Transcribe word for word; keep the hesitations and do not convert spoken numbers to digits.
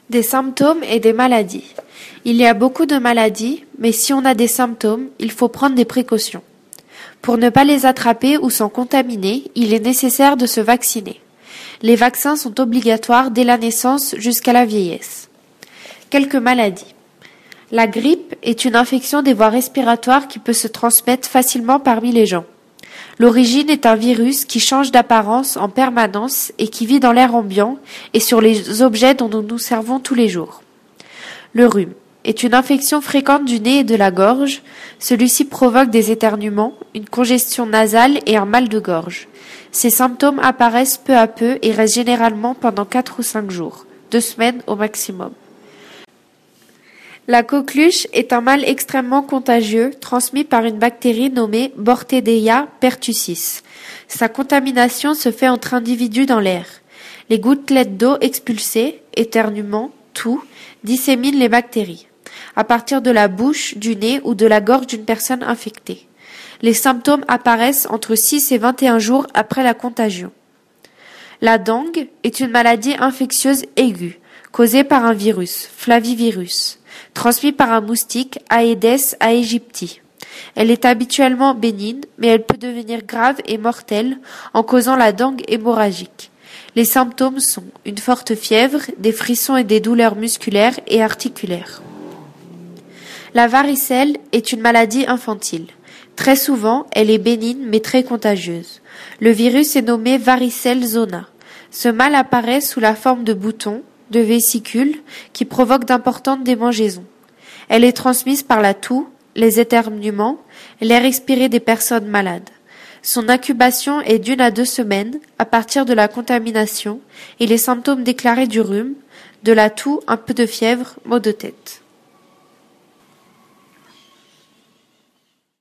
Des symptômes et des maladies. Il y a beaucoup de maladies, mais si on a des symptômes, il faut prendre des précautions. Pour ne pas les attraper ou s'en contaminer, il est nécessaire de se vacciner. Les vaccins sont obligatoires dès la naissance jusqu'à la vieillesse. Quelques maladies. La grippe est une infection des voies respiratoires qui peut se transmettre facilement parmi les gens. L'origine est un virus qui change d'apparence en permanence et qui vit dans l'air ambiant et sur les objets dont nous nous servons tous les jours. Le rhume est une infection fréquente du nez et de la gorge. Celui-ci provoque des éternuements, une congestion nasale et un mal de gorge. Ces symptômes apparaissent peu à peu et restent généralement pendant quatre ou cinq jours, deux semaines au maximum. La coqueluche est un mal extrêmement contagieux transmis par une bactérie nommée Borrelia pertussis. Sa contamination se fait entre individus dans l'air. Les gouttelettes d'eau expulsées, éternuements, toux, disséminent les bactéries, à partir de la bouche, du nez ou de la gorge d'une personne infectée. Les symptômes apparaissent entre six et vingt et un jours après la contagion. La dengue est une maladie infectieuse aiguë, causée par un virus, flavivirus, transmis par un moustique Aedes aegypti. Elle est habituellement bénigne, mais elle peut devenir grave et mortelle en causant la dengue hémorragique. Les symptômes sont une forte fièvre, des frissons et des douleurs musculaires et articulaires. La varicelle est une maladie infantile. Très souvent, elle est bénigne mais très contagieuse. Le virus est nommé varicelle zona. Ce mal apparaît sous la forme de boutons, de vésicules, qui provoquent d'importantes démangeaisons. Elle est transmise par la toux, les éternuements, l'air expiré des personnes malades. Son incubation est d'une à deux semaines à partir de la contamination et les symptômes déclarés du rhume, de la toux, un peu de fièvre, maux de tête.